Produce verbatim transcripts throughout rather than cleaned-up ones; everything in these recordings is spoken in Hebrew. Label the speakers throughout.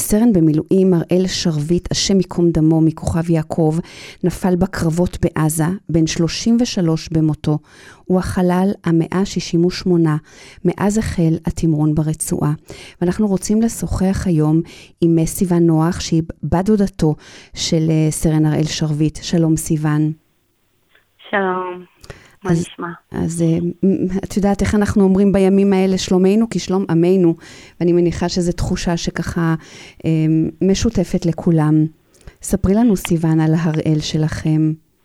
Speaker 1: סרן במילואים הראל שרביט, השם ייקום דמו, מכוכב יעקב, נפל בקרבות בעזה, בן שלושים ושלוש במותו. הוא החלל ה-מאה שישים ושמונה, מאז החל התמרון ברצועה. ואנחנו רוצים לשוחח היום עם סיוון נוח, שהיא בת דודתו של סרן הראל שרביט. שלום סיוון.
Speaker 2: שלום. מה
Speaker 1: אז,
Speaker 2: נשמע?
Speaker 1: אז את יודעת איך אנחנו אומרים בימים האלה שלומנו כי שלום עמנו, ואני מניחה שזו תחושה שככה משותפת לכולם. ספרי לנו סיוון על הראל שלכם.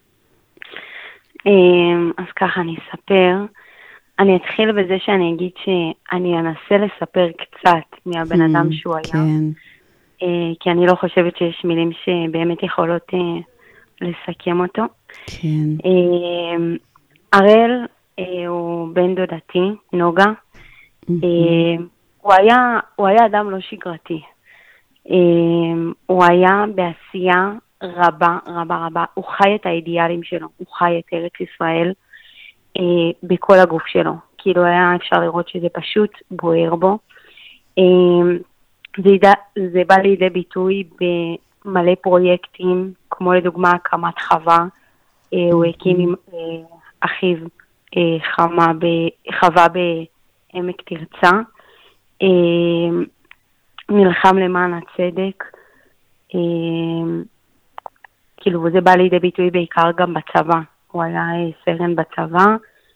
Speaker 2: אז ככה אני אספר. אני אתחיל בזה שאני אגיד שאני אנסה לספר קצת מהבן אדם שהוא היה.
Speaker 1: כן.
Speaker 2: כי אני לא חושבת שיש מילים שבאמת יכולות לסכם אותו.
Speaker 1: כן.
Speaker 2: הראל אה, הוא בן דודתי, נוגה. אה, הוא היה, הוא היה אדם לא שגרתי. אה, הוא היה בעשייה רבה, רבה, רבה. הוא חי את האידיאלים שלו, הוא חי את ארץ ישראל אה, בכל הגוף שלו. כאילו היה אפשר לראות שזה פשוט בוער בו. אה, זה, זה בא לידי ביטוי במלא פרויקטים, כמו לדוגמה הקמת חווה. אה, הוא הקים עם אה, אחיו חמה בחווה בעמק תרצה, נלחם למען הצדק, כאילו זה בא לידי ביטוי בעיקר גם בצבא, הוא היה סרן בצבא,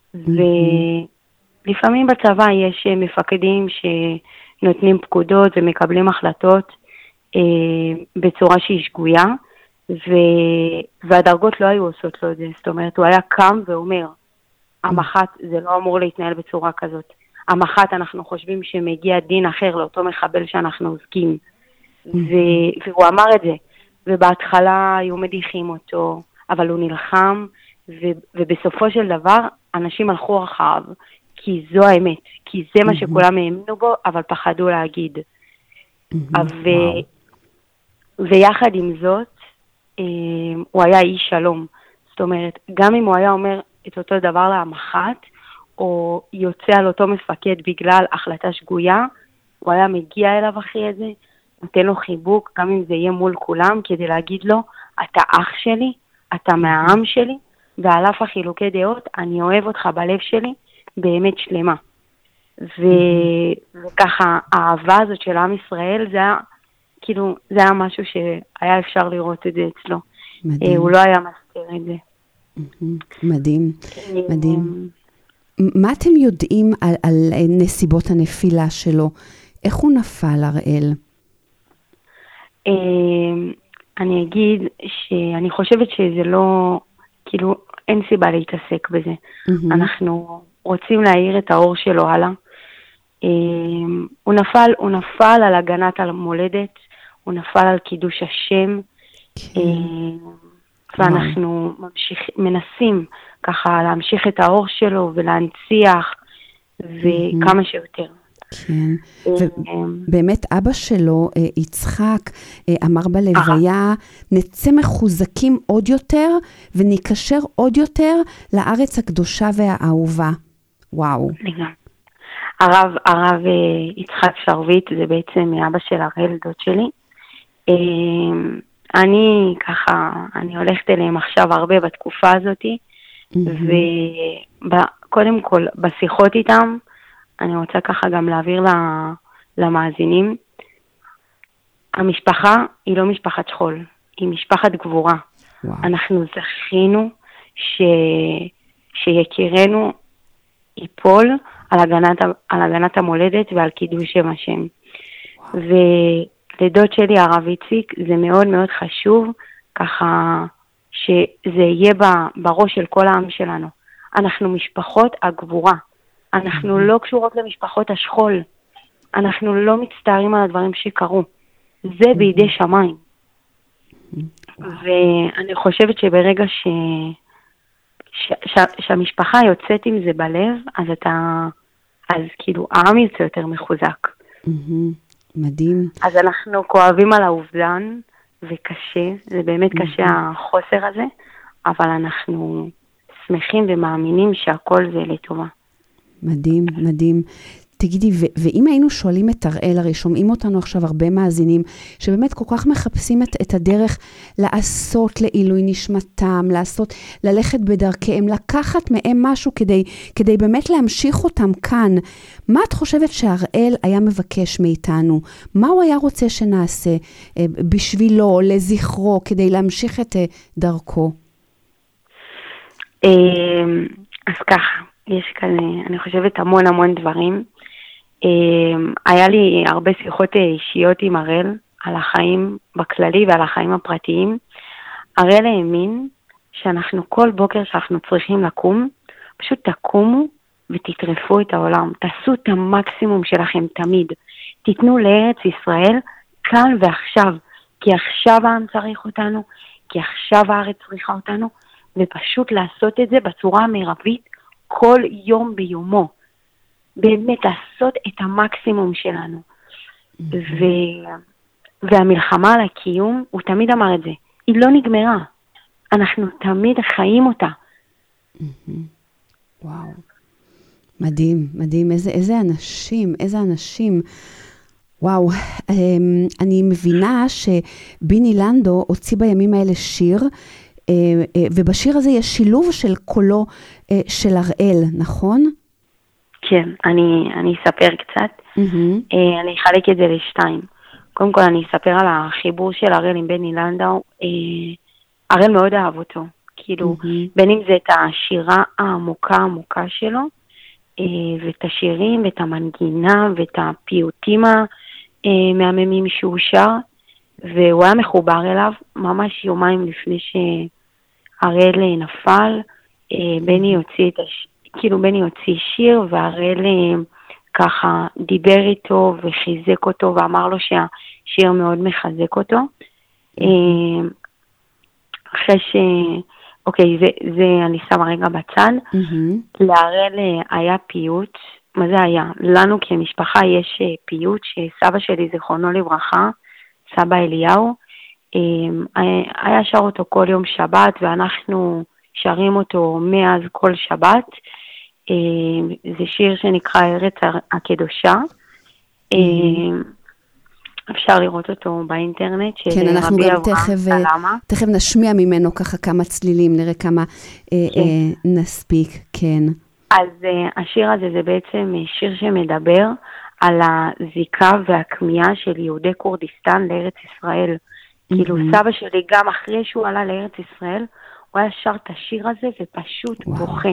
Speaker 2: ולפעמים בצבא יש מפקדים שנותנים פקודות ומקבלים החלטות בצורה שהיא שגויה, והדרגות לא היו עושות לו את זה, זאת אומרת, הוא היה קם ואומר, המח"ט זה לא אמור להתנהל בצורה כזאת. המח"ט אנחנו חושבים שמגיע דין אחר לאותו מחבל שאנחנו עוסקים. והוא אמר את זה, ובהתחלה היו מדיחים אותו, אבל הוא נלחם, ובסופו של דבר אנשים הלכו אחריו, כי זו האמת, כי זה מה שכולם האמינו בו, אבל פחדו להגיד. ויחד עם זאת, הוא היה איש שלום. זאת אומרת, גם אם הוא היה אומר את אותו דבר למח"ט, או יוצא על אותו מפקד בגלל החלטה שגויה, הוא היה מגיע אליו אחרי זה, נותן לו חיבוק, גם אם זה יהיה מול כולם, כדי להגיד לו, אתה אח שלי, אתה מהעם שלי, ועל אף החילוקי דעות, אני אוהב אותך בלב שלי, באמת שלמה. ו- וככה, האהבה הזאת של עם ישראל, זה היה, כאילו, זה היה משהו שהיה אפשר לראות את זה אצלו. מדהים. הוא לא היה מסתיר את זה.
Speaker 1: מדהים, מדהים. מה אתם יודעים על, על נסיבות הנפילה שלו? איך הוא נפל, הראל?
Speaker 2: אני אגיד שאני חושבת שזה לא, כאילו, אין סיבה להתעסק בזה. אנחנו רוצים להאיר את האור שלו הלאה. הוא נפל, הוא נפל על הגנת המולדת, הוא נפל על קידוש השם, ואנחנו ממשיך, מנסים ככה להמשיך את האור שלו ולהנציח וכמה שיותר.
Speaker 1: כן, ובאמת אבא שלו, יצחק, אמר בלוויה, נצא מחוזקים עוד יותר ונקשר עוד יותר לארץ הקדושה והאהובה. וואו.
Speaker 2: הרב, הרב יצחק שרביט, זה בעצם אבא של הראל, דוד שלי. אני ככה, אני הולכת אליהם עכשיו הרבה בתקופה הזאת, וקודם כל, בשיחות איתם, אני רוצה ככה גם להעביר למאזינים, המשפחה היא לא משפחת שכול, היא משפחת גבורה. וואו. אנחנו זכינו ש... שיקירנו ייפול על הגנת, על הגנת המולדת ועל קידוש שם השם. ולדוד שלי, הרב איציק, זה מאוד מאוד חשוב, ככה שזה יהיה בראש של כל העם שלנו. אנחנו משפחות הגבורה. אנחנו לא קשורות למשפחות השכול. אנחנו לא מצטערים על הדברים שקרו. זה בידי שמיים. ואני חושבת שברגע ש... ש... ש... שהמשפחה יוצאת עם זה בלב, אז אתה... אז כאילו, העם יוצא יותר מחוזק.
Speaker 1: מדהים.
Speaker 2: אז אנחנו כואבים על האובדן, וקשה, זה באמת קשה החוסר הזה, אבל אנחנו שמחים ומאמינים שהכל זה לטובה.
Speaker 1: מדהים, מדהים. תגידי, ו- ואם היינו שואלים את הראל, הרי שומעים אותנו עכשיו הרבה מאזינים, שבאמת כל כך מחפשים את, את הדרך לעשות לעילוי נשמתם, לעשות, ללכת בדרכיהם, לקחת מהם משהו כדי, כדי באמת להמשיך אותם כאן. מה את חושבת שהראל היה מבקש מאיתנו? מה הוא היה רוצה שנעשה אה, בשבילו, לזכרו, כדי להמשיך את אה, דרכו?
Speaker 2: אז ככה, יש כאן, אני חושבת, המון המון דברים. היה לי הרבה שיחות אישיות עם הראל על החיים בכללי ועל החיים הפרטיים. הראל האמין שאנחנו כל בוקר שאנחנו צריכים לקום, פשוט תקומו ותטרפו את העולם. תעשו את המקסימום שלכם תמיד. תיתנו לארץ ישראל כאן ועכשיו, כי עכשיו העם צריך אותנו, כי עכשיו הארץ צריכה אותנו, ופשוט לעשות את זה בצורה המרבית כל יום ביומו. באמת לעשות את המקסימום שלנו. ו... והמלחמה על הקיום, הוא תמיד אמר את זה, היא לא נגמרה. אנחנו תמיד חיים אותה.
Speaker 1: וואו. מדהים, מדהים. איזה, איזה אנשים, איזה אנשים. וואו. אני מבינה שביני לנדו הוציא בימים האלה שיר, ובשיר הזה יש שילוב של קולו של הראל, נכון?
Speaker 2: כן, אני, אני אספר קצת. Mm-hmm. אני אחלק את זה לשתיים. קודם כל אני אספר על החיבור של הראל עם ביני לנדו. הראל מאוד אהב אותו. כאילו, mm-hmm. בין אם זה את השירה העמוקה העמוקה שלו, ואת השירים, ואת המנגינה, ואת הפיוטים המהממים שהוא שר, והוא היה מחובר אליו ממש יומיים לפני שהראל נפל. בני הוציא את הש... כאילו בני הוציא שיר, והראל ככה דיבר איתו וחיזק אותו ואמר לו שהשיר מאוד מחזק אותו. אחרי ש... אוקיי, זה, זה אני שמה רגע בצד. להראל היה פיוט. מה זה היה? לנו כמשפחה יש פיוט שסבא שלי זיכרונו לברכה, סבא אליהו, היה שר אותו כל יום שבת, ואנחנו שרים אותו מאז כל שבת. זה שיר שנקרא ארץ הקדושה. אפשר לראות אותו באינטרנט.
Speaker 1: כן, אנחנו גם תכף, תכף נשמיע ממנו ככה כמה צלילים, נראה כמה נספיק, כן.
Speaker 2: אז השיר הזה זה בעצם שיר שמדבר על הזיקה והכמיהה של יהודי כורדיסטן לארץ ישראל. כאילו סבא שלי גם אחרי שהוא עלה לארץ ישראל, הוא היה שר את השיר הזה ופשוט בוכה.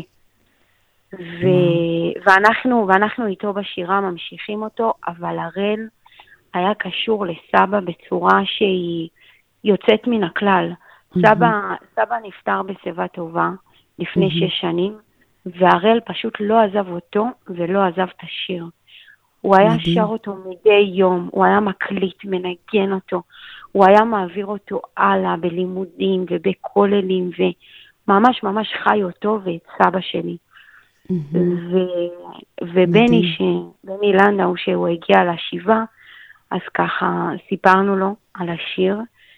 Speaker 2: ואנחנו, ואנחנו איתו בשירה ממשיכים אותו, אבל הראל היה קשור לסבא בצורה שהיא יוצאת מן הכלל. סבא, סבא נפטר בשיבה טובה לפני שש שנים, והראל פשוט לא עזב אותו ולא עזב את השיר. הוא היה שר אותו מדי יום, הוא היה מקליט, מנגן אותו, הוא היה מעביר אותו הלאה בלימודים ובכוללים, וממש ממש חי אותו ואת סבא שלי. ובני בני לנדאו, שהוא הגיע לשבעה, אז ככה סיפרנו לו על השיר.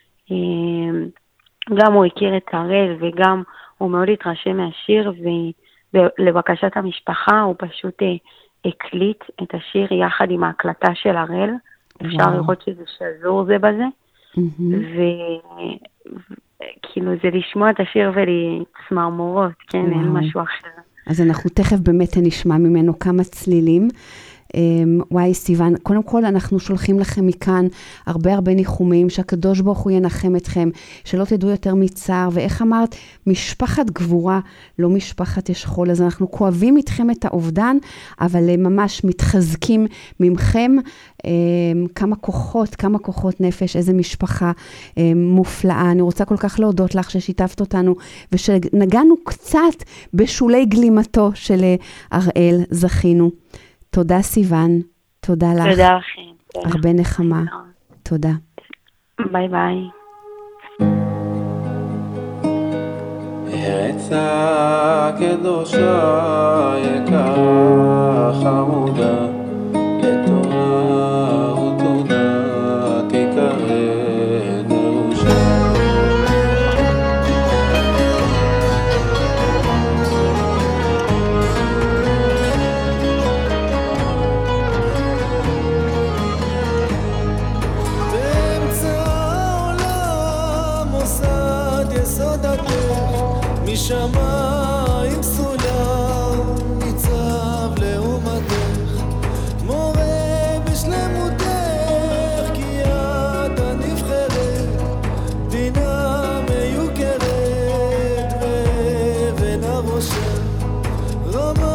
Speaker 2: גם הוא הכיר את הראל וגם הוא מאוד התרשם מהשיר, ולבקשת המשפחה הוא פשוט הקליט את השיר יחד עם ההקלטה של הראל. אפשר לראות שזה שזור זה בזה. וכאילו זה לשמוע את השיר ולצמרמורות, כן, אין משהו אחר.
Speaker 1: אז אנחנו תכף באמת נשמע ממנו כמה צלילים. וואי סיוון, קודם כל אנחנו שולחים לכם מכאן הרבה הרבה ניחומים, שהקדוש ברוך הוא ינחם אתכם, שלא תדעו יותר מצער, ואיך אמרת, משפחת גבורה, לא משפחת ישכול, אז אנחנו כואבים איתכם את האובדן, אבל ממש מתחזקים ממכם, כמה כוחות, כמה כוחות נפש, איזה משפחה מופלאה. אני רוצה כל כך להודות לך ששיתפת אותנו, ושנגענו קצת בשולי גלימתו של הראל, זכינו. תודה סיוון, תודה לך.
Speaker 2: תודה לכם.
Speaker 1: הרבה נחמה. תודה.
Speaker 2: ביי ביי.
Speaker 3: ארץ הקדושה יקרה חמודה, לתורה ותודה תקרא דרושה.
Speaker 4: משמיים סולם ניצב לעומתך, מורה בשלמותך, כי את הנבחרת, דינה מיוקרת ואבן הראשה, רמה